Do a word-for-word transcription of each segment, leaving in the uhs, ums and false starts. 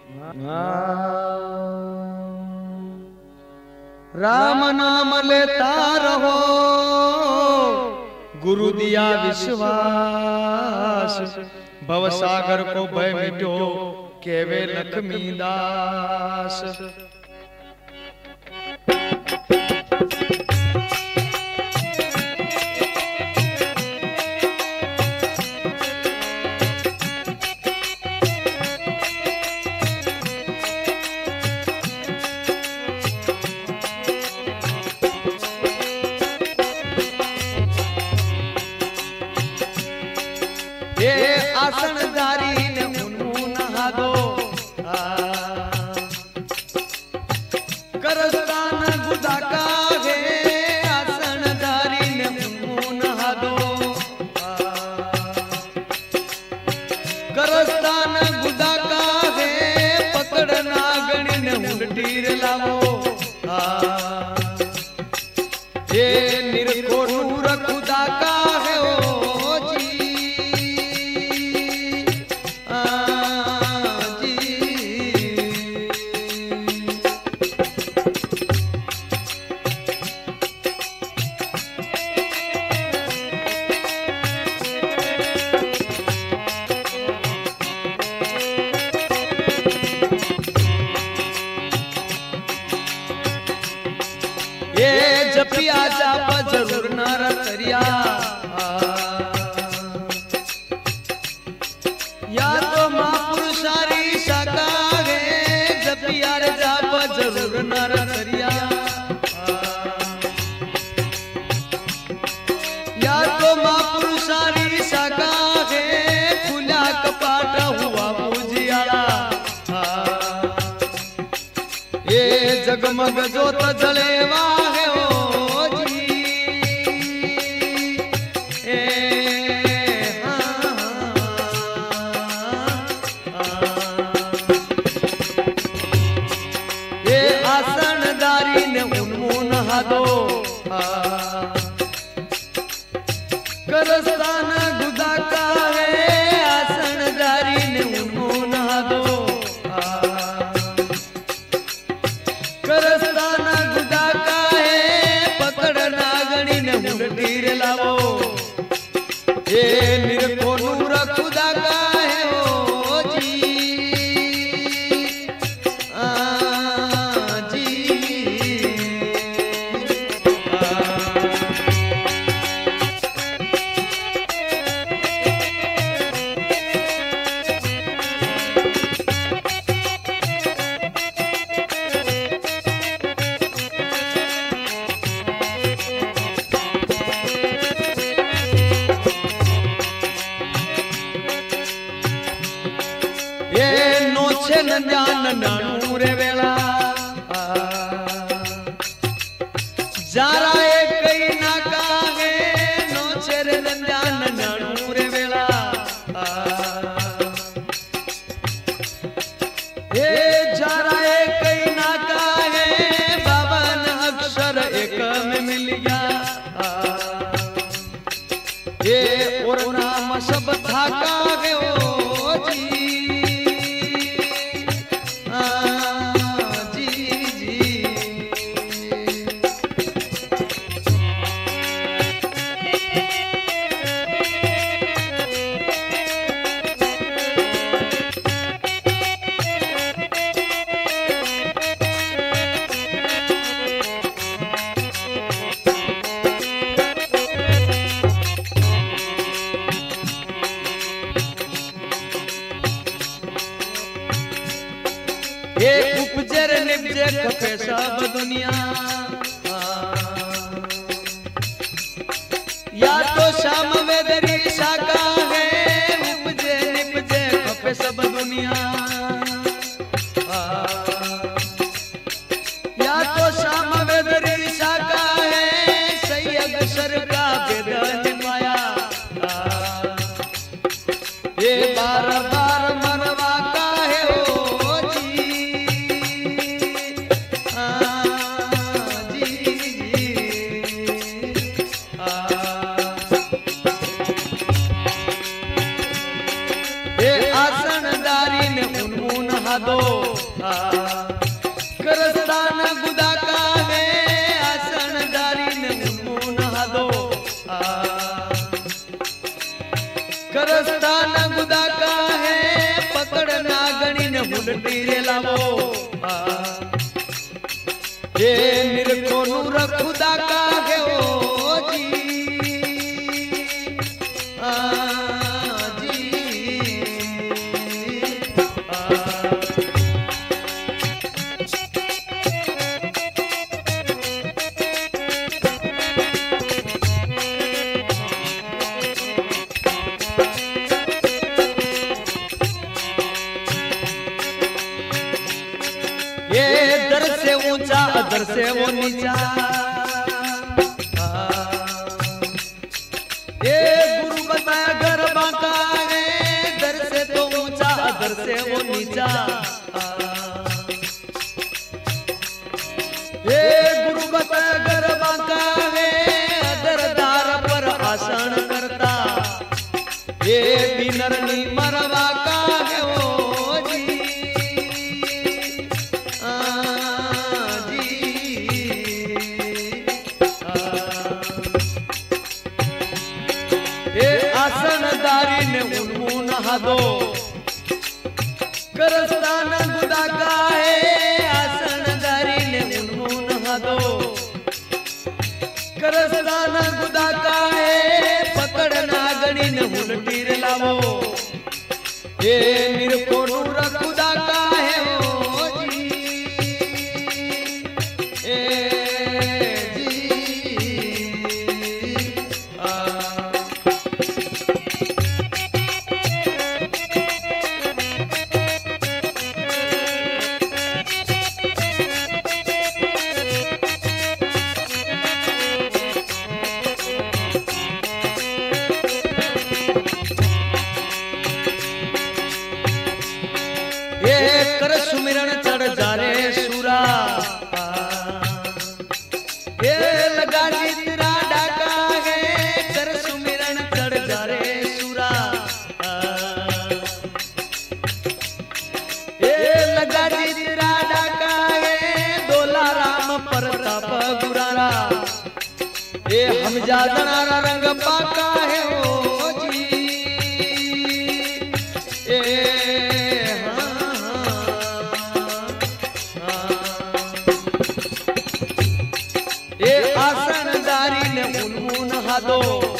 राम नाम लेता रहो, गुरु दिया विश्वास, भव सागर को भय मिटो, केवे लक्ष्मी दास। आसनदारी ने उन्मू नहा दो, करस्तान गुदा का है। आसनदारी ने उन्मू नहा दो, करस्तान गुदा का है। पकड़ना गणी ने उल्टीर लावो, ये निरखो नूर खुदा का है। ओ जपिया जाप जरूर नार करिया, या तो महापुरुषारी शाखा है। जपिया जाप जरूर नार करिया, या तो महापुरुषारी शाखा है। खुला कपाट हुआ पूजियाला, ये जगमग जोत जलेवा है। आसनदारी ने उन्मू नहा दो, करस्तान गुदा का है। आसनदारी ने उन्मू नहा दो, करस्तान गुदा का है। पकड़ना गणी ने उल्टीर लावो, ये निरखो नूर खुदा का है। ओ जी ज्ञान नानू रे वेला, जारा एक कई ना का है। नो चेरे ज्ञान नानू रे वेला, ये जारा एक कई ना का है। बावन अक्षर एक में मिल गया, ये और नाम सब था का है। ओ जी उपजर निपजे खपे सब दुनिया, या तो शाम वेदरी शाखा है। उपजे निपजे खपे सब दुनिया, या तो शाम वेदरी शाखा है। सही अक्षर का वेद निभाया, ये बार बार मरवा का है। ओ जी आसनदारी ने नहादो करस्तान गुदा का है आसनदारी ने उन्मू नहादो करस्तान गुदा का है पकड़ नागणी ने उलटी रे लावो ये निरखो नूर खुदा का है ओ जी आ जी आ ये दर से ऊंचा अदर से वो नीचा ये गुरु बताया घर बांका है दर से तो ऊंचा अदर से वो नीचा ये गुरु बताया घर बांका है अदर दार पर आसन करता ये दिनर नी मरवा का है वो जी आसनदारी ने उन्मू नहादो करस्तान गुदा का है आसनदारी ने उन्मू नहादो करस्तान गुदा का है पकड़ नागणी ने उलटी रे लावो ये निरखो नूर खुदा का है ओ जी ए कर सुमिरन चढ़ जा रे सूरा ये लगा जितरा डाका है कर सुमिरन चढ़ जा रे सूरा ये लगा जितरा डाका है दोला राम प्रताप गुरारा ये हम जादना रंग पाका है ओ जी ये ये आसनदारी ने उन्मू नहादो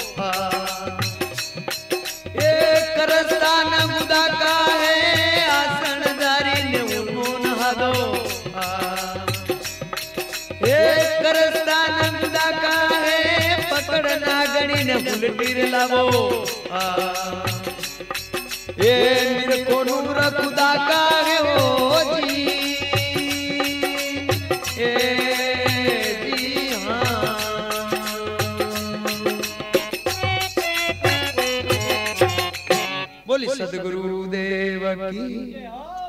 ये करस्तान गुदा का है आसनदारी ने उन्मू नहादो ये करस्तान गुदा का है पकड़ नागणी ने उलटी रे लावो ये निरखो नूर खुदा का है ओ जी ये बोली सद्गुरु देव की।